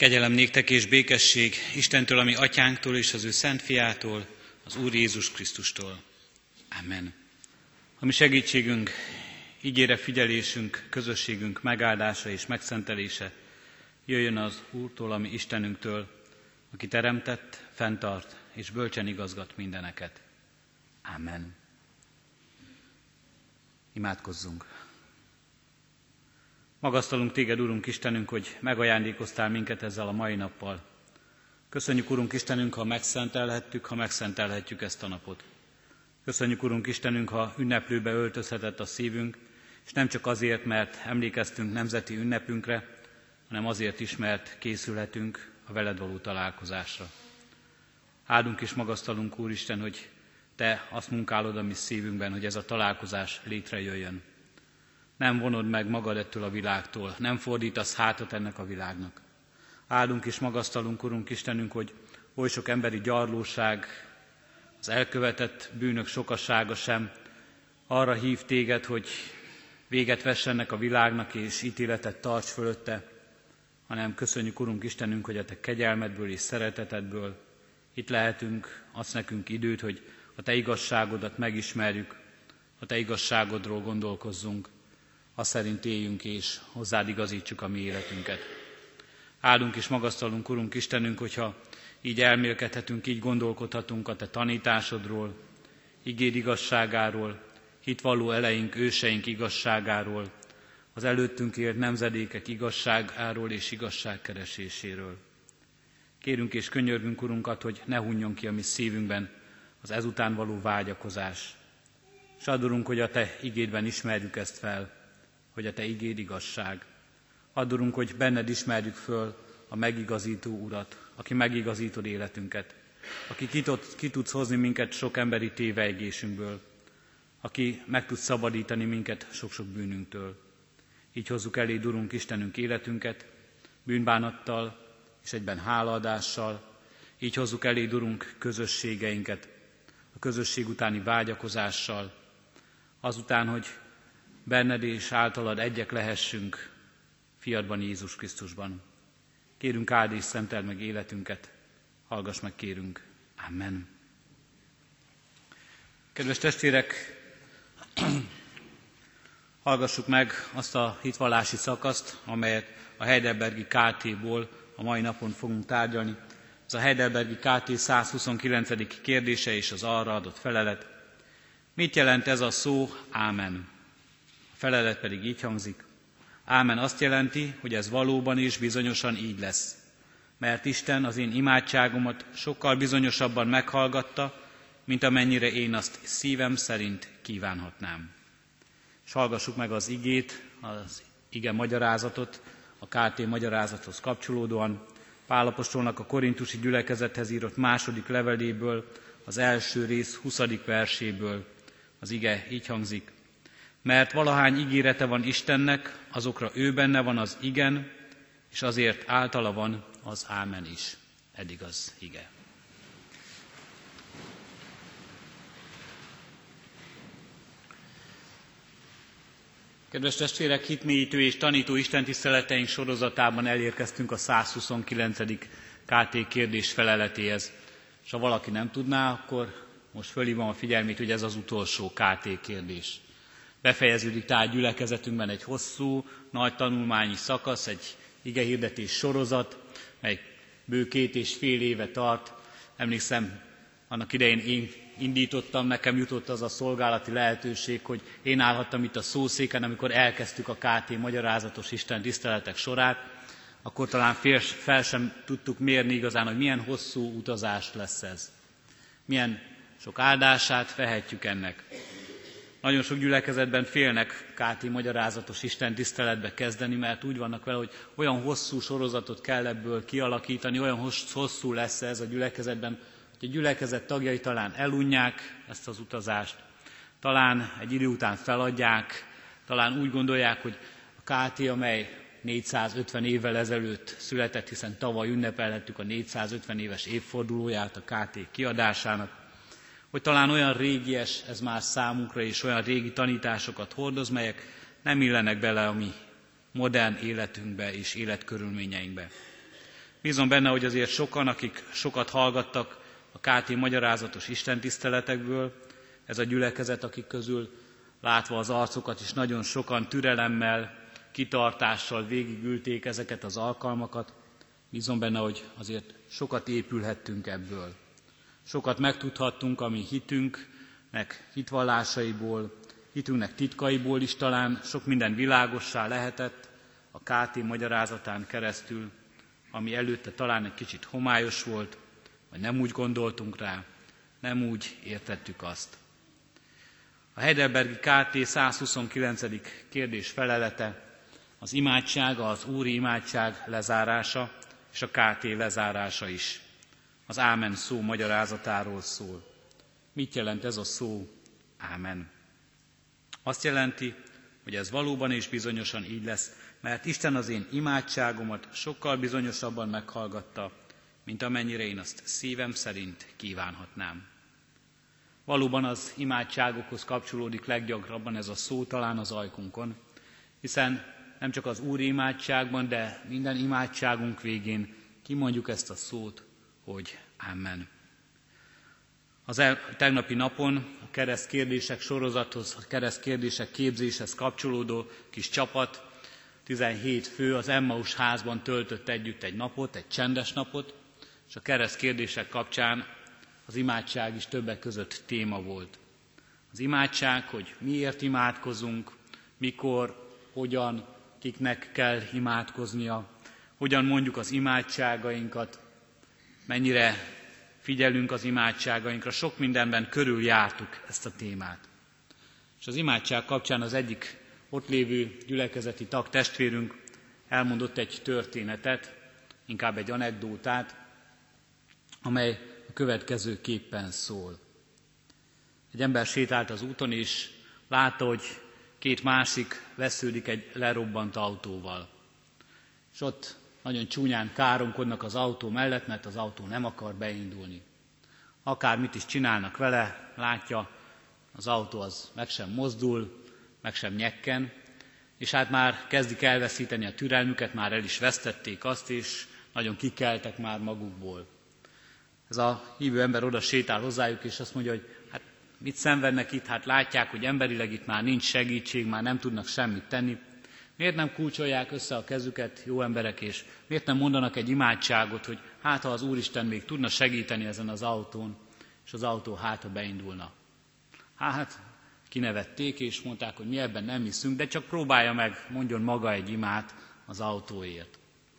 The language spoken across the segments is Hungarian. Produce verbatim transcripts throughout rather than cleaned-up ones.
Kegyelem néktek és békesség Istentől, ami atyánktól és az ő szent fiától, az Úr Jézus Krisztustól. Amen. A mi segítségünk, igére figyelésünk, közösségünk megáldása és megszentelése jöjjön az Úrtól, ami Istenünktől, aki teremtett, fenntart és bölcsen igazgat mindeneket. Amen. Imádkozzunk. Magasztalunk téged, Urunk Istenünk, hogy megajándékoztál minket ezzel a mai nappal. Köszönjük, Urunk Istenünk, ha megszentelhettük, ha megszentelhetjük ezt a napot. Köszönjük, Urunk Istenünk, ha ünneplőbe öltözhetett a szívünk, és nem csak azért, mert emlékeztünk nemzeti ünnepünkre, hanem azért is, mert készülhetünk a veled való találkozásra. Áldunk és magasztalunk, Úristen, hogy Te azt munkálod a mi szívünkben, hogy ez a találkozás létrejöjjön. Nem vonod meg magad ettől a világtól, nem fordítasz hátat ennek a világnak. Áldunk és magasztalunk, Urunk Istenünk, hogy oly sok emberi gyarlóság, az elkövetett bűnök sokasága sem arra hív téged, hogy véget vessenek a világnak és ítéletet tarts fölötte, hanem köszönjük, Urunk Istenünk, hogy a Te kegyelmedből és szeretetedből itt lehetünk, adsz nekünk időt, hogy a Te igazságodat megismerjük, a Te igazságodról gondolkozzunk, azt szerint éljünk és hozzád igazítsuk a mi életünket. Áldunk és magasztalunk, Urunk Istenünk, hogyha így elmélkedhetünk, így gondolkodhatunk a Te tanításodról, igéd igazságáról, hitvalló eleink, őseink igazságáról, az előttünk élt nemzedékek igazságáról és igazságkereséséről. Kérünk és könyörgünk, Urunkat, hogy ne hunjon ki a mi szívünkben az ezután való vágyakozás. S add, Urunk, hogy a Te igédben ismerjük ezt fel, hogy a Te igéd igazság. Add, Urunk, hogy benned ismerjük föl a megigazító Urat, aki megigazítod életünket, aki ki, tud, ki tudsz hozni minket sok emberi tévejgésünkből, aki meg tud szabadítani minket sok-sok bűnünktől. Így hozzuk eléd, Urunk Istenünk, életünket, bűnbánattal és egyben hálaadással. Így hozzuk eléd, Urunk, közösségeinket, a közösség utáni vágyakozással, azután, hogy benned és általad egyek lehessünk fiadban, Jézus Krisztusban. Kérünk, áld és szenteld meg életünket, hallgass meg, kérünk. Amen. Kedves testvérek, hallgassuk meg azt a hitvallási szakaszt, amelyet a Heidelbergi ká té-ból a mai napon fogunk tárgyalni. Ez a Heidelbergi ká té százhuszonkilencedik kérdése és az arra adott felelet. Mit jelent ez a szó, ámen? A felelet pedig így hangzik. Ámen azt jelenti, hogy ez valóban és bizonyosan így lesz. Mert Isten az én imádságomat sokkal bizonyosabban meghallgatta, mint amennyire én azt szívem szerint kívánhatnám. És hallgassuk meg az igét, az ige magyarázatot, a ká té magyarázathoz kapcsolódóan, Pál apostolnak a korintusi gyülekezethez írott második leveléből, az első rész huszadik verséből. Az ige így hangzik. Mert valahány ígérete van Istennek, azokra ő benne van az igen, és azért általa van az ámen is. Eddig az ige. Kedves testvérek, hitmélyítő és tanító istentiszteleteink sorozatában elérkeztünk a százhuszonkilencedik ká té kérdés feleletéhez. És ha valaki nem tudná, akkor most fölhívom a figyelmét, hogy ez az utolsó ká té kérdés. Befejeződik tehát gyülekezetünkben egy hosszú, nagy tanulmányi szakasz, egy igehirdetés sorozat, mely bő két és fél éve tart. Emlékszem, annak idején én indítottam, nekem jutott az a szolgálati lehetőség, hogy én állhattam itt a szószéken, amikor elkezdtük a ká té magyarázatos Isten tiszteletek sorát, akkor talán fél, fel sem tudtuk mérni igazán, hogy milyen hosszú utazás lesz ez. Milyen sok áldását vehetjük ennek. Nagyon sok gyülekezetben félnek ká té magyarázatos Isten tiszteletbe kezdeni, mert úgy vannak vele, hogy olyan hosszú sorozatot kell ebből kialakítani, olyan hosszú lesz ez a gyülekezetben, hogy a gyülekezet tagjai talán elunják ezt az utazást, talán egy idő után feladják, talán úgy gondolják, hogy a ká té, amely négyszázötven évvel ezelőtt született, hiszen tavaly ünnepelhettük a négyszázötven éves évfordulóját a ká té kiadásának, hogy talán olyan régies ez már számunkra, és olyan régi tanításokat hordoz, melyek nem illenek bele a mi modern életünkbe és életkörülményeinkbe. Bízom benne, hogy azért sokan, akik sokat hallgattak a ká té magyarázatos istentiszteletekből, ez a gyülekezet, akik közül látva az arcokat is nagyon sokan türelemmel, kitartással végigülték ezeket az alkalmakat, bízom benne, hogy azért sokat épülhettünk ebből. Sokat megtudhattunk a mi hitünknek hitvallásaiból, hitünknek titkaiból is talán sok minden világossá lehetett a ká té magyarázatán keresztül, ami előtte talán egy kicsit homályos volt, vagy nem úgy gondoltunk rá, nem úgy értettük azt. A heidelbergi ká té százhuszonkilencedik kérdés felelete az imádság, az úri imádság lezárása és a ká té lezárása is. Az ámen szó magyarázatáról szól. Mit jelent ez a szó, ámen? Azt jelenti, hogy ez valóban és bizonyosan így lesz, mert Isten az én imádságomat sokkal bizonyosabban meghallgatta, mint amennyire én azt szívem szerint kívánhatnám. Valóban az imádságokhoz kapcsolódik leggyakrabban ez a szó talán az ajkunkon, hiszen nem csak az úri imádságban, de minden imádságunk végén kimondjuk ezt a szót, hogy Amen. Az el, tegnapi napon a kereszt kérdések sorozathoz, a kereszt kérdések képzéshez kapcsolódó kis csapat, tizenhét fő az Emmaus házban töltött együtt egy napot, egy csendes napot, és a kereszt kérdések kapcsán az imádság is többek között téma volt. Az imádság, hogy miért imádkozunk, mikor, hogyan, kiknek kell imádkoznia, hogyan mondjuk az imádságainkat, mennyire figyelünk az imádságainkra, sok mindenben körüljártuk ezt a témát. És az imádság kapcsán az egyik ott lévő gyülekezeti tag testvérünk elmondott egy történetet, inkább egy anekdótát, amely a következőképpen szól. Egy ember sétált az úton, és látta, hogy két másik vesződik egy lerobbant autóval. És ott nagyon csúnyán káromkodnak az autó mellett, mert az autó nem akar beindulni. Akármit is csinálnak vele, látja, az autó az meg sem mozdul, meg sem nyekken, és hát már kezdik elveszíteni a türelmüket, már el is vesztették azt, és nagyon kikeltek már magukból. Ez a hívő ember oda sétál hozzájuk, és azt mondja, hogy hát mit szenvednek itt, hát látják, hogy emberileg itt már nincs segítség, már nem tudnak semmit tenni. Miért nem kulcsolják össze a kezüket, jó emberek, és miért nem mondanak egy imádságot, hogy hát ha az Úristen még tudna segíteni ezen az autón, és az autó hátra beindulna. Hát kinevették, és mondták, hogy mi ebben nem hiszünk, de csak próbálja meg, mondjon maga egy imát az autóért.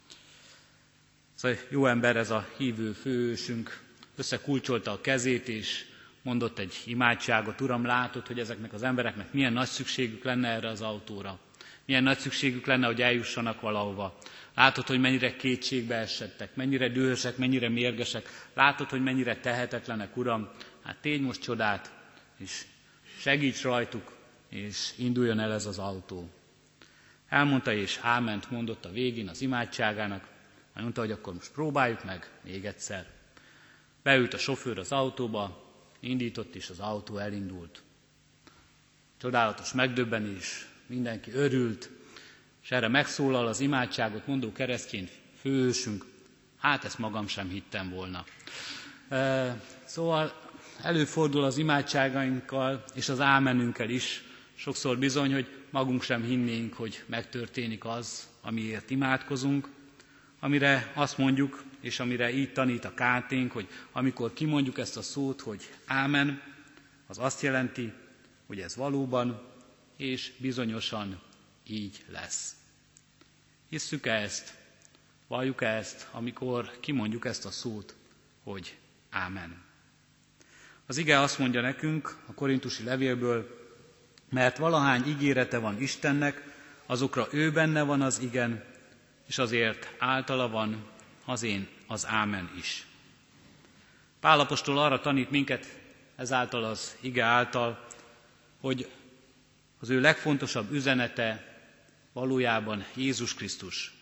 Szóval jó ember, ez a hívő főhősünk, összekulcsolta a kezét, és mondott egy imádságot. Uram, látod, hogy ezeknek az embereknek milyen nagy szükségük lenne erre az autóra. Milyen nagy szükségük lenne, hogy eljussanak valahova. Látod, hogy mennyire kétségbe esettek, mennyire dühösek, mennyire mérgesek. Látod, hogy mennyire tehetetlenek, Uram. Hát tégy most csodát, és segíts rajtuk, és induljon el ez az autó. Elmondta, és áment mondott a végén az imádságának. Mondta, hogy akkor most próbáljuk meg még egyszer. Beült a sofőr az autóba, indított, és az autó elindult. Csodálatos megdöbbenés, mindenki örült, és erre megszólal az imádságot mondó keresztény főhősünk, hát ezt magam sem hittem volna. E, szóval előfordul az imádságainkkal és az ámenünkkel is, sokszor bizony, hogy magunk sem hinnénk, hogy megtörténik az, amiért imádkozunk, amire azt mondjuk, és amire így tanít a ká ténk, hogy amikor kimondjuk ezt a szót, hogy ámen, az azt jelenti, hogy ez valóban és bizonyosan így lesz. Hisszük-e ezt? Valljuk-e ezt, amikor kimondjuk ezt a szót, hogy ámen? Az ige azt mondja nekünk a korintusi levélből, mert valahány ígérete van Istennek, azokra ő benne van az igen, és azért általa van az én az ámen is. Pál apostol arra tanít minket ezáltal az ige által, hogy az ő legfontosabb üzenete valójában Jézus Krisztus.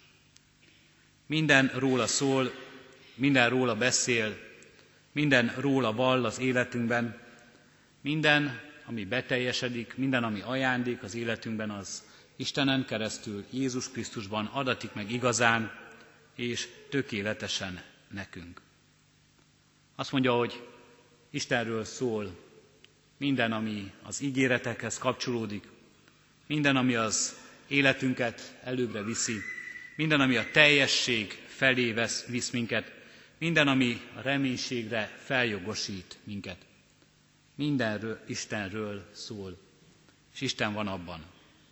Minden róla szól, minden róla beszél, minden róla vall az életünkben, minden, ami beteljesedik, minden, ami ajándék az életünkben, az Istenen keresztül, Jézus Krisztusban adatik meg igazán, és tökéletesen nekünk. Azt mondja, hogy Istenről szól minden, ami az ígéretekhez kapcsolódik, minden, ami az életünket előbbre viszi, minden, ami a teljesség felé vesz, visz minket, minden, ami a reménységre feljogosít minket. Mindenről Istenről szól, és Isten van abban.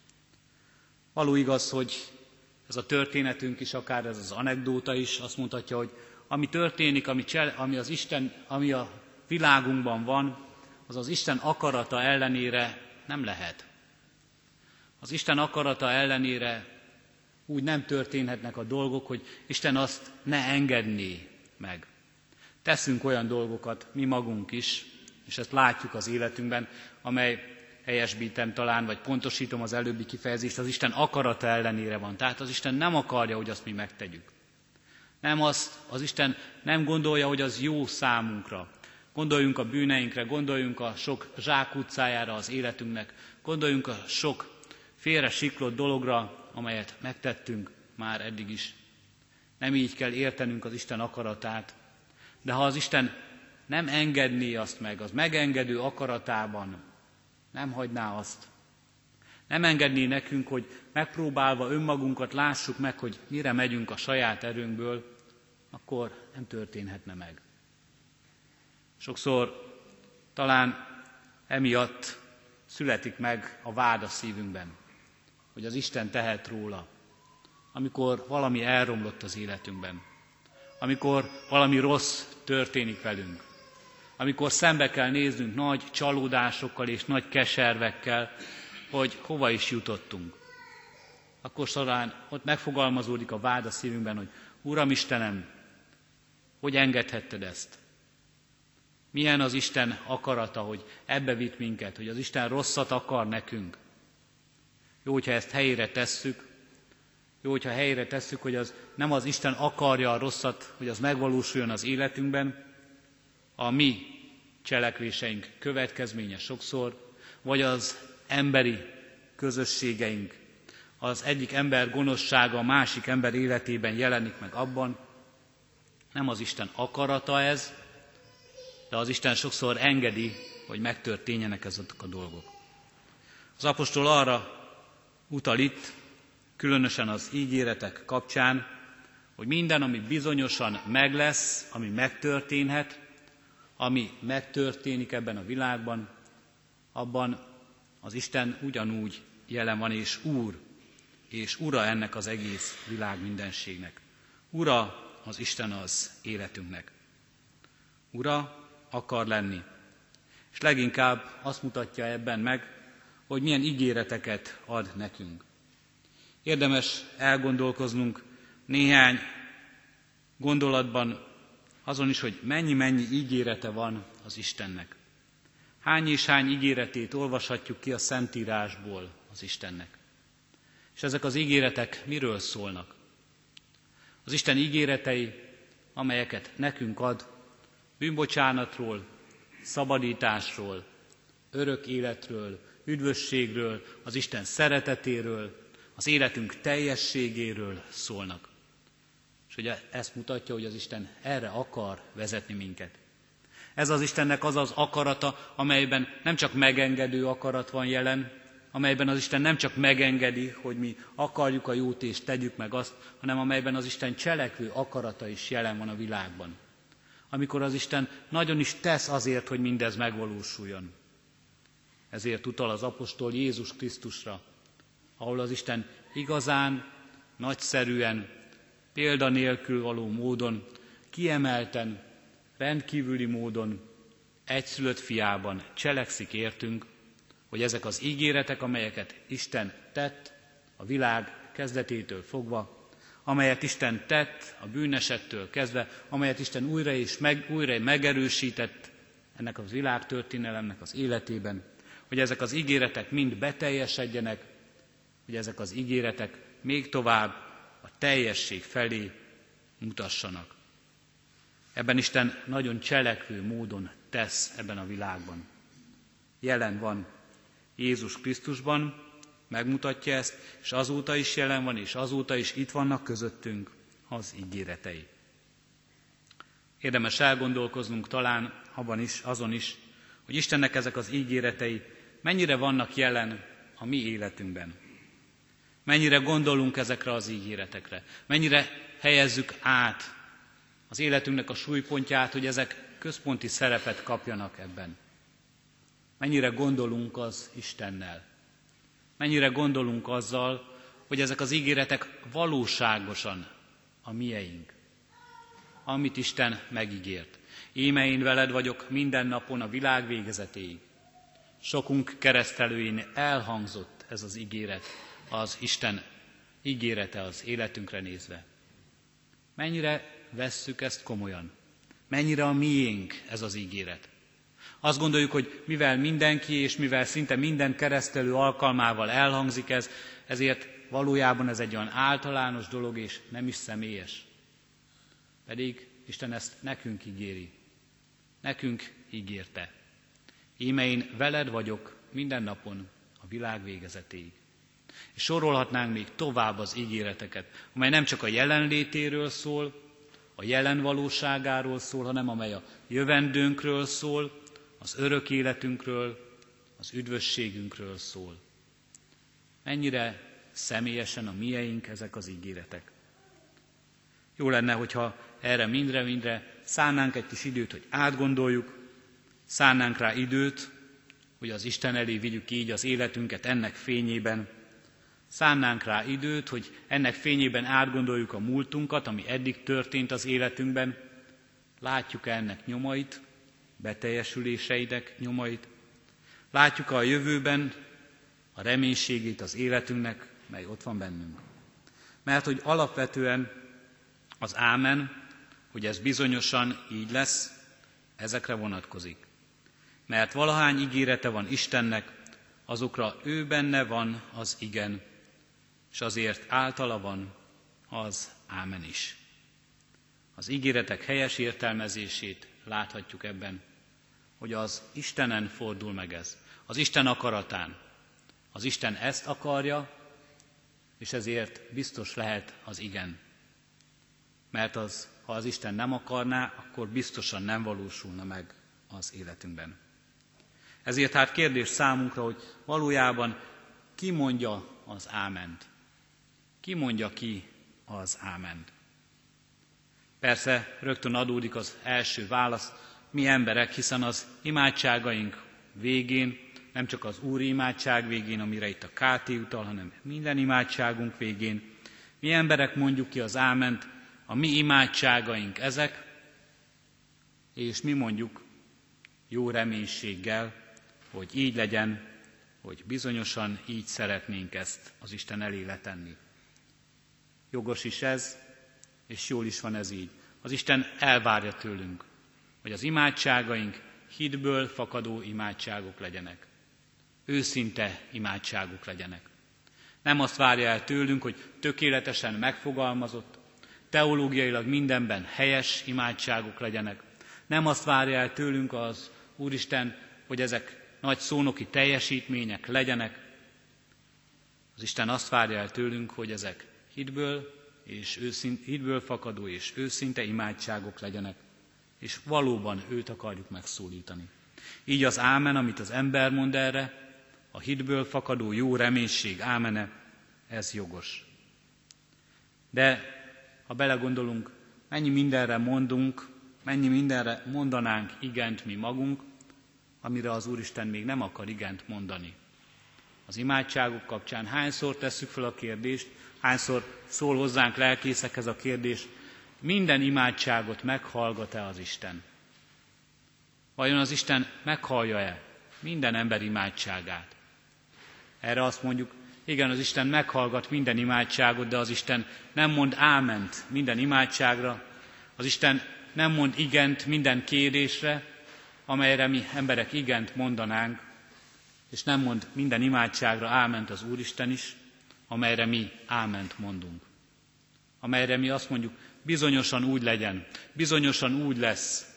Való igaz, hogy ez a történetünk is, akár ez az anekdóta is azt mutatja, hogy ami történik, ami, csele, ami az Isten, ami a világunkban van, az az Isten akarata ellenére nem lehet. Az Isten akarata ellenére úgy nem történhetnek a dolgok, hogy Isten azt ne engedné meg. Teszünk olyan dolgokat mi magunk is, és ezt látjuk az életünkben, amely, helyesbítem talán, vagy pontosítom az előbbi kifejezést, az Isten akarata ellenére van. Tehát az Isten nem akarja, hogy azt mi megtegyük. Nem azt, az Isten nem gondolja, hogy az jó számunkra. Gondoljunk a bűneinkre, gondoljunk a sok zsákutcájára az életünknek, gondoljunk a sok félre siklott dologra, amelyet megtettünk már eddig is. Nem így kell értenünk az Isten akaratát, de ha az Isten nem engedné azt meg, az megengedő akaratában nem hagyná azt, nem engedné nekünk, hogy megpróbálva önmagunkat lássuk meg, hogy mire megyünk a saját erőnkből, akkor nem történhetne meg. Sokszor talán emiatt születik meg a vád a szívünkben, hogy az Isten tehet róla, amikor valami elromlott az életünkben, amikor valami rossz történik velünk, amikor szembe kell néznünk nagy csalódásokkal és nagy keservekkel, hogy hova is jutottunk. Akkor talán ott megfogalmazódik a vád a szívünkben, hogy Uram Istenem, hogy engedhetted ezt? Milyen az Isten akarata, hogy ebbe vitt minket, hogy az Isten rosszat akar nekünk. Jó, hogyha ezt helyére tesszük, jó, hogyha helyére tesszük, hogy az nem az Isten akarja a rosszat, hogy az megvalósuljon az életünkben, a mi cselekvéseink következménye sokszor, vagy az emberi közösségeink, az egyik ember gonoszsága a másik ember életében jelenik meg abban. Nem az Isten akarata ez, de az Isten sokszor engedi, hogy megtörténjenek ezek a dolgok. Az apostol arra utal itt, különösen az ígéretek kapcsán, hogy minden, ami bizonyosan meg lesz, ami megtörténhet, ami megtörténik ebben a világban, abban az Isten ugyanúgy jelen van, és Úr, és Ura ennek az egész világ mindenségnek. Ura az Isten az életünknek. Ura akar lenni. És leginkább azt mutatja ebben meg, hogy milyen ígéreteket ad nekünk. Érdemes elgondolkoznunk néhány gondolatban azon is, hogy mennyi-mennyi ígérete van az Istennek. Hány és hány ígéretét olvashatjuk ki a Szentírásból az Istennek. És ezek az ígéretek miről szólnak? Az Isten ígéretei, amelyeket nekünk ad, bűnbocsánatról, szabadításról, örök életről, üdvösségről, az Isten szeretetéről, az életünk teljességéről szólnak. És ugye ezt mutatja, hogy az Isten erre akar vezetni minket. Ez az Istennek az az akarata, amelyben nem csak megengedő akarat van jelen, amelyben az Isten nem csak megengedi, hogy mi akarjuk a jót és tegyük meg azt, hanem amelyben az Isten cselekvő akarata is jelen van a világban. Amikor az Isten nagyon is tesz azért, hogy mindez megvalósuljon. Ezért utal az apostol Jézus Krisztusra, ahol az Isten igazán, nagyszerűen, példa nélkül való módon, kiemelten, rendkívüli módon egyszülött fiában cselekszik értünk, hogy ezek az ígéretek, amelyeket Isten tett a világ kezdetétől fogva, amelyet Isten tett a bűnesettől kezdve, amelyet Isten újra és meg, újra megerősített ennek az világtörténelemnek az életében, hogy ezek az ígéretek mind beteljesedjenek, hogy ezek az ígéretek még tovább a teljesség felé mutassanak. Ebben Isten nagyon cselekvő módon tesz ebben a világban. Jelen van Jézus Krisztusban, megmutatja ezt, és azóta is jelen van, és azóta is itt vannak közöttünk az ígéretei. Érdemes elgondolkoznunk talán abban is, azon is, hogy Istennek ezek az ígéretei mennyire vannak jelen a mi életünkben. Mennyire gondolunk ezekre az ígéretekre, mennyire helyezzük át az életünknek a súlypontját, hogy ezek központi szerepet kapjanak ebben. Mennyire gondolunk az Istennel. Mennyire gondolunk azzal, hogy ezek az ígéretek valóságosan a mieink. Amit Isten megígért. Íme én veled vagyok minden napon a világ végezetéig. Sokunk keresztelőin elhangzott ez az ígéret, az Isten ígérete az életünkre nézve. Mennyire vesszük ezt komolyan? Mennyire a miénk ez az ígéret? Azt gondoljuk, hogy mivel mindenki és mivel szinte minden keresztelő alkalmával elhangzik ez, ezért valójában ez egy olyan általános dolog és nem is személyes. Pedig Isten ezt nekünk ígéri. Nekünk ígérte. Íme én veled vagyok minden napon a világ végezetéig. És sorolhatnánk még tovább az ígéreteket, amely nem csak a jelenlétéről szól, a jelen valóságáról szól, hanem amely a jövendőnkről szól, az örök életünkről, az üdvösségünkről szól. Mennyire személyesen a mieink ezek az ígéretek. Jó lenne, hogyha erre mindre-mindre szánnánk egy kis időt, hogy átgondoljuk, szánnánk rá időt, hogy az Isten elé vigyük így az életünket ennek fényében, szánnánk rá időt, hogy ennek fényében átgondoljuk a múltunkat, ami eddig történt az életünkben, látjuk-e ennek nyomait, beteljesüléseinek nyomait, látjuk-e a jövőben a reménységét az életünknek, mely ott van bennünk. Mert hogy alapvetően az ámen, hogy ez bizonyosan így lesz, ezekre vonatkozik. Mert valahány ígérete van Istennek, azokra ő benne van az igen, és azért általa van az ámen is. Az ígéretek helyes értelmezését láthatjuk ebben, hogy az Istenen fordul meg ez, az Isten akaratán. Az Isten ezt akarja, és ezért biztos lehet az igen. Mert az, ha az Isten nem akarná, akkor biztosan nem valósulna meg az életünkben. Ezért hát kérdés számunkra, hogy valójában ki mondja az áment? Ki mondja ki az áment? Persze rögtön adódik az első válasz, mi emberek, hiszen az imádságaink végén, nem csak az Úri imádság végén, amire itt a ká té utal, hanem minden imádságunk végén, mi emberek mondjuk ki az áment, a mi imádságaink ezek, és mi mondjuk jó reménységgel, hogy így legyen, hogy bizonyosan így szeretnénk ezt az Isten elé letenni. Jogos is ez, és jól is van ez így. Az Isten elvárja tőlünk, hogy az imádságaink hitből fakadó imádságok legyenek. Őszinte imádságok legyenek. Nem azt várja el tőlünk, hogy tökéletesen megfogalmazott, teológiailag mindenben helyes imádságok legyenek. Nem azt várja el tőlünk az Úristen, hogy ezek nagy szónoki teljesítmények legyenek. Az Isten azt várja el tőlünk, hogy ezek hitből, és őszint, hitből fakadó és őszinte imádságok legyenek, és valóban őt akarjuk megszólítani. Így az ámen, amit az ember mond erre, a hitből fakadó jó reménység ámene, ez jogos. De ha belegondolunk, mennyi mindenre mondunk, mennyi mindenre mondanánk igent mi magunk, amire az Úristen még nem akar igent mondani. Az imádságok kapcsán hányszor tesszük fel a kérdést, hányszor szól hozzánk lelkészek ez a kérdés, minden imádságot meghallgat-e az Isten? Vajon az Isten meghallja-e minden ember imádságát? Erre azt mondjuk, igen, az Isten meghallgat minden imádságot, de az Isten nem mond áment minden imádságra, az Isten nem mond igent minden kérésre, amelyre mi emberek igent mondanánk, és nem mond minden imádságra áment az Úristen is, amelyre mi áment mondunk. Amelyre mi azt mondjuk, bizonyosan úgy legyen, bizonyosan úgy lesz.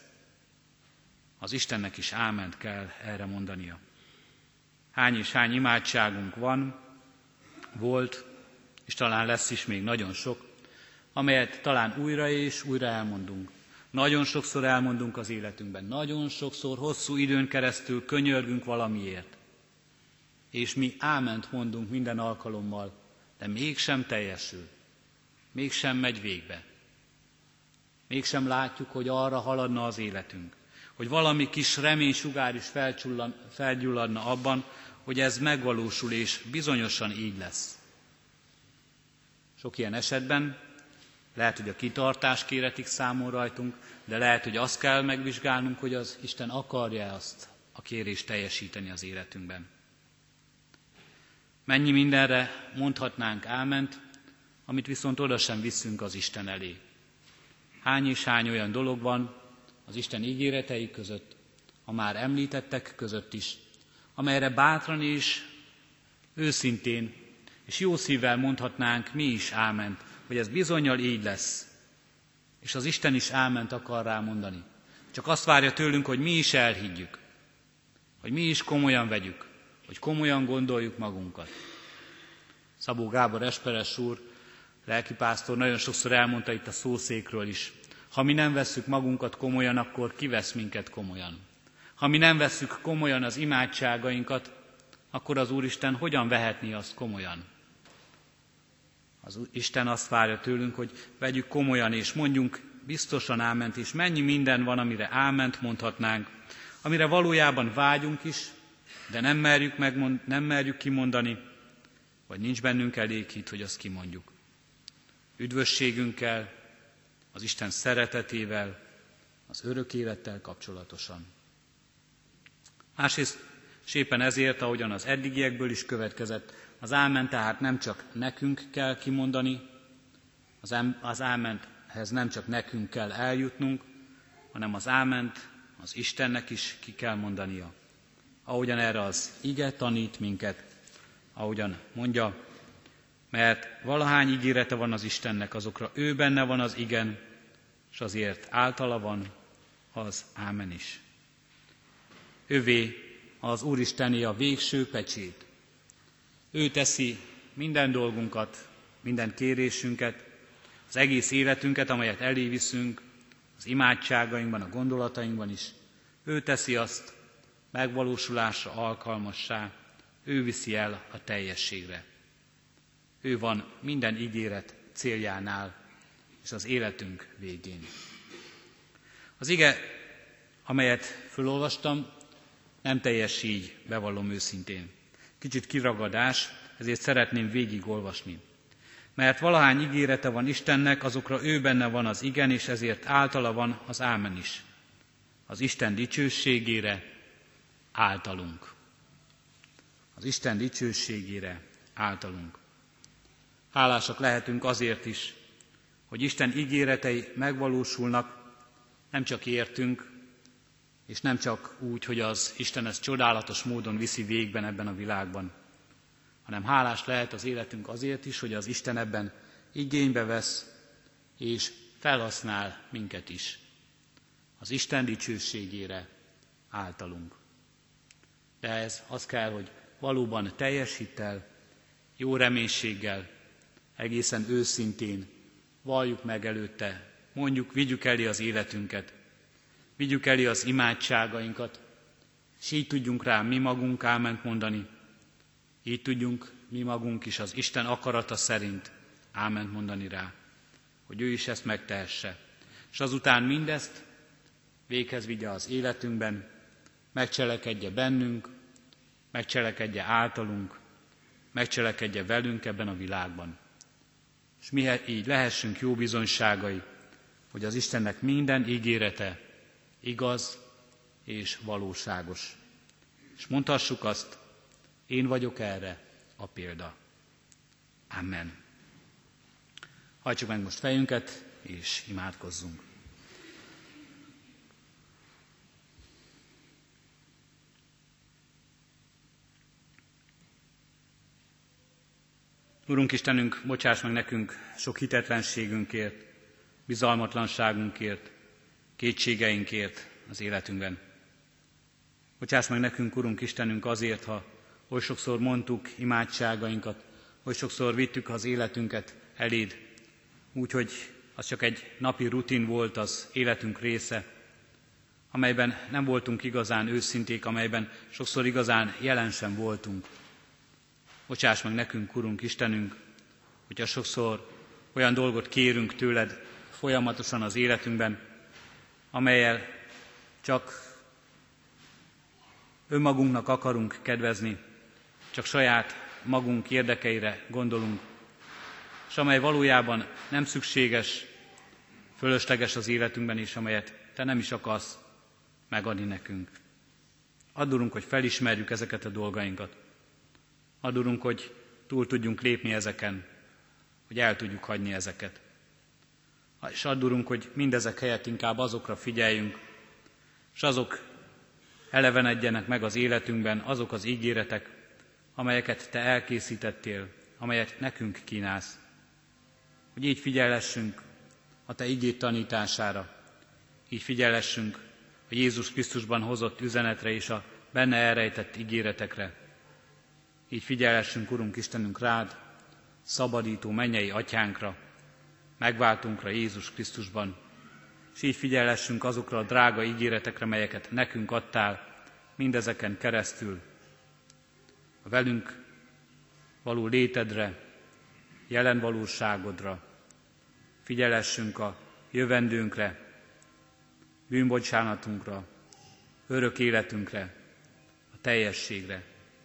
Az Istennek is áment kell erre mondania. Hány és hány imádságunk van, volt, és talán lesz is még nagyon sok, amelyet talán újra és újra elmondunk. Nagyon sokszor elmondunk az életünkben, nagyon sokszor, hosszú időn keresztül könyörgünk valamiért. És mi áment mondunk minden alkalommal, de mégsem teljesül, mégsem megy végbe. Mégsem látjuk, hogy arra haladna az életünk, hogy valami kis reménysugár is felgyulladna abban, hogy ez megvalósul, és bizonyosan így lesz. Sok ilyen esetben lehet, hogy a kitartás kéretik számon rajtunk, de lehet, hogy azt kell megvizsgálnunk, hogy az Isten akarja azt a kérést teljesíteni az életünkben. Mennyi mindenre mondhatnánk áment, amit viszont oda sem viszünk az Isten elé. Hány és hány olyan dolog van az Isten ígéretei között, a már említettek között is, amelyre bátran és őszintén és jó szívvel mondhatnánk mi is áment, hogy ez bizonnyal így lesz. És az Isten is áment akar rá mondani. Csak azt várja tőlünk, hogy mi is elhiggyük, hogy mi is komolyan vegyük, hogy komolyan gondoljuk magunkat. Szabó Gábor esperes úr, lelkipásztor nagyon sokszor elmondta itt a szószékről is, ha mi nem vesszük magunkat komolyan, akkor ki vesz minket komolyan. Ha mi nem vesszük komolyan az imádságainkat, akkor az Úristen hogyan vehetné azt komolyan? Az Isten azt várja tőlünk, hogy vegyük komolyan, és mondjunk biztosan áment, és mennyi minden van, amire áment mondhatnánk, amire valójában vágyunk is, de nem merjük, megmond, nem merjük kimondani, vagy nincs bennünk elég hit, hogy azt kimondjuk. Üdvösségünkkel, az Isten szeretetével, az örök élettel kapcsolatosan. Másrészt, és éppen ezért, ahogyan az eddigiekből is következett, az ámen tehát nem csak nekünk kell kimondani, az, ám, az ámenthez nem csak nekünk kell eljutnunk, hanem az áment az Istennek is ki kell mondania. Ahogyan erre az ige tanít minket, ahogyan mondja, mert valahány ígérete van az Istennek, azokra ő benne van az igen, és azért általa van az ámen is. Ővé az Úristené a végső pecsét. Ő teszi minden dolgunkat, minden kérésünket, az egész életünket, amelyet elé viszünk, az imádságainkban, a gondolatainkban is. Ő teszi azt megvalósulásra alkalmassá, ő viszi el a teljességre. Ő van minden ígéret céljánál és az életünk végén. Az ige, amelyet felolvastam, nem teljes így, bevallom őszintén. Kicsit kiragadás, ezért szeretném végigolvasni. Mert valahány ígérete van Istennek, azokra ő benne van az igen, és ezért általa van az ámen is. Az Isten dicsőségére általunk. Az Isten dicsőségére általunk. Hálásak lehetünk azért is, hogy Isten ígéretei megvalósulnak, nem csak értünk, és nem csak úgy, hogy az Isten ezt csodálatos módon viszi végben ebben a világban, hanem hálás lehet az életünk azért is, hogy az Isten ebben igénybe vesz, és felhasznál minket is. Az Isten dicsőségére általunk. De ez az kell, hogy valóban teljes hittel, jó reménységgel, egészen őszintén valljuk meg előtte, mondjuk, vigyük elé az életünket, vigyük elé az imádságainkat, és így tudjunk rá mi magunk áment mondani, így tudjunk mi magunk is az Isten akarata szerint áment mondani rá, hogy ő is ezt megtehesse. És azután mindezt véghez vigye az életünkben, megcselekedje bennünk, megcselekedje általunk, megcselekedje velünk ebben a világban. És mi így lehessünk jó bizonyságai, hogy az Istennek minden ígérete igaz és valóságos. És mondhassuk azt, én vagyok erre a példa. Amen. Hajtsuk meg most fejünket, és imádkozzunk. Urunk Istenünk, bocsáss meg nekünk sok hitetlenségünkért, bizalmatlanságunkért, kétségeinkért az életünkben. Bocsáss meg nekünk, Urunk Istenünk, azért, ha oly sokszor mondtuk imádságainkat, oly sokszor vittük az életünket eléd, úgyhogy az csak egy napi rutin volt, az életünk része, amelyben nem voltunk igazán őszinték, amelyben sokszor igazán jelen sem voltunk. Bocsáss meg nekünk, Urunk Istenünk, hogyha sokszor olyan dolgot kérünk tőled folyamatosan az életünkben, amellyel csak önmagunknak akarunk kedvezni, csak saját magunk érdekeire gondolunk, és amely valójában nem szükséges, fölösleges az életünkben is, amelyet te nem is akarsz megadni nekünk. Add, Urunk, hogy felismerjük ezeket a dolgainkat. Add, Urunk, hogy túl tudjunk lépni ezeken, hogy el tudjuk hagyni ezeket. És add, Urunk, hogy mindezek helyett inkább azokra figyeljünk, és azok elevenedjenek meg az életünkben, azok az ígéretek, amelyeket te elkészítettél, amelyet nekünk kínálsz. Hogy így figyelhessünk a te igéd tanítására, így figyelhessünk a Jézus Krisztusban hozott üzenetre és a benne elrejtett ígéretekre. Így figyelhessünk, Urunk Istenünk, rád, szabadító mennyei atyánkra, megváltunkra Jézus Krisztusban, és így figyelhessünk azokra a drága ígéretekre, melyeket nekünk adtál, mindezeken keresztül, a velünk való létedre, jelen valóságodra, figyelhessünk a jövendőnkre, bűnbocsánatunkra, örök életünkre, a teljességre.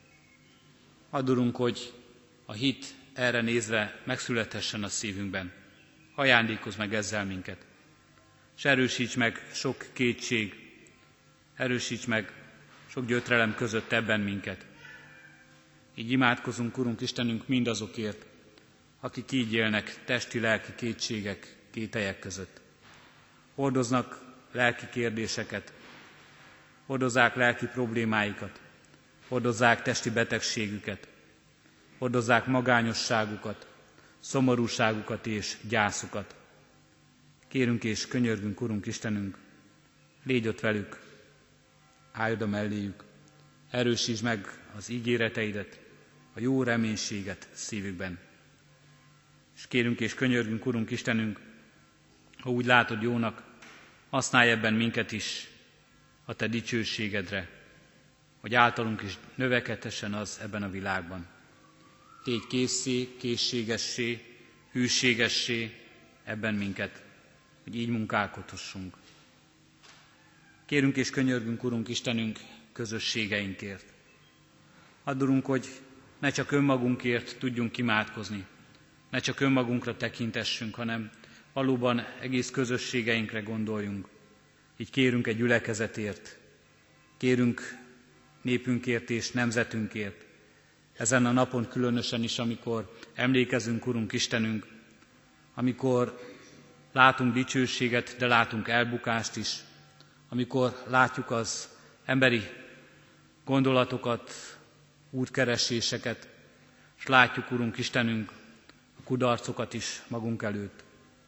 Add, Urunk, hogy a hit erre nézve megszülethessen a szívünkben. Ajándékozz meg ezzel minket, és erősíts meg sok kétség, erősíts meg sok gyötrelem között ebben minket. Így imádkozunk, Urunk Istenünk, mindazokért, akik így élnek testi-lelki kétségek, kételyek között. Hordoznak lelki kérdéseket, hordozzák lelki problémáikat, hordozzák testi betegségüket, hordozzák magányosságukat, szomorúságukat és gyászukat. Kérünk és könyörgünk, Urunk Istenünk, légy ott velük, állj oda melléjük, erősítsd meg az ígéreteidet, a jó reménységet szívükben. És kérünk és könyörgünk, Urunk Istenünk, ha úgy látod jónak, használj ebben minket is a te dicsőségedre, hogy általunk is növekedhessen az ebben a világban. Tégy készé, készségessé, hűségessé ebben minket, hogy így munkálkodhassunk. Kérünk és könyörgünk, Urunk Istenünk, közösségeinkért. Add, Urunk, hogy ne csak önmagunkért tudjunk imádkozni, ne csak önmagunkra tekintessünk, hanem valóban egész közösségeinkre gondoljunk. Így kérünk egy gyülekezetért, kérünk népünkért és nemzetünkért. Ezen a napon különösen is, amikor emlékezünk, Urunk Istenünk, amikor látunk dicsőséget, de látunk elbukást is, amikor látjuk az emberi gondolatokat, útkereséseket, és látjuk, Urunk Istenünk, a kudarcokat is magunk előtt.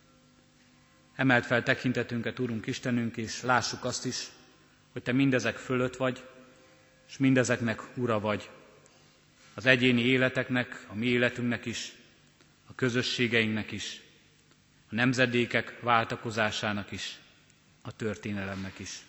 Emeld fel tekintetünket, Urunk Istenünk, és lássuk azt is, hogy Te mindezek fölött vagy, és mindezeknek Ura vagy. Az egyéni életeknek, a mi életünknek is, a közösségeinknek is, a nemzedékek váltakozásának is, a történelemnek is.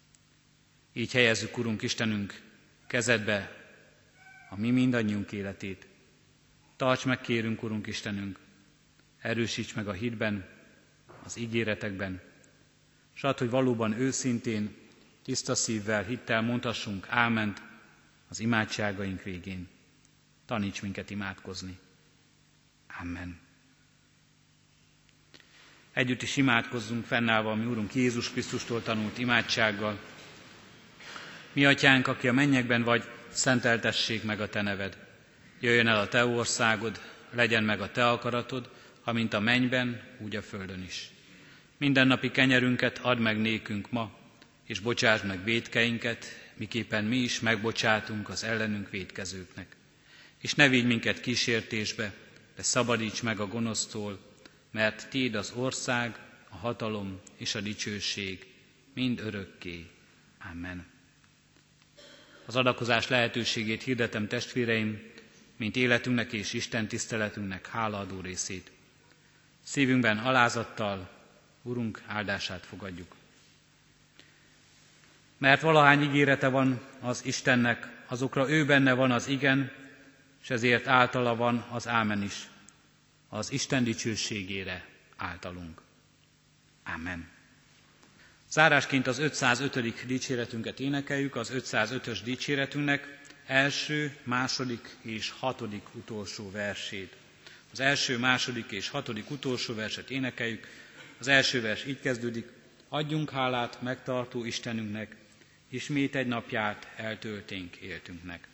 Így helyezzük, Urunk Istenünk, kezedbe a mi mindannyiunk életét. Tarts meg, kérünk, Urunk Istenünk, erősíts meg a hitben, az ígéretekben, s add, hogy valóban őszintén, tiszta szívvel, hittel mondhassunk áment az imádságaink végén. Taníts minket imádkozni. Amen. Együtt is imádkozzunk fennállva a mi Úrunk Jézus Krisztustól tanult imádsággal. Mi Atyánk, aki a mennyekben vagy, szenteltessék meg a Te neved. Jöjjön el a Te országod, legyen meg a Te akaratod, amint a mennyben, úgy a földön is. Mindennapi kenyerünket add meg nékünk ma, és bocsásd meg vétkeinket, miképpen mi is megbocsátunk az ellenünk vétkezőknek. És ne vigy minket kísértésbe, de szabadíts meg a gonosztól, mert Tiéd az ország, a hatalom és a dicsőség mind örökké. Amen. Az adakozás lehetőségét hirdetem, testvéreim, mint életünknek és Isten tiszteletünknek hálaadó részét. Szívünkben alázattal Urunk áldását fogadjuk. Mert valahány ígérete van az Istennek, azokra ő benne van az igen, és ezért általa van az ámen is, az Isten dicsőségére általunk. Ámen. Zárásként az ötszázötödik dicséretünket énekeljük, az ötszázötös dicséretünknek első, második és hatodik utolsó versét. Az első, második és hatodik utolsó verset énekeljük. Az első vers így kezdődik: adjunk hálát megtartó Istenünknek, ismét egy napját eltölténk éltünknek.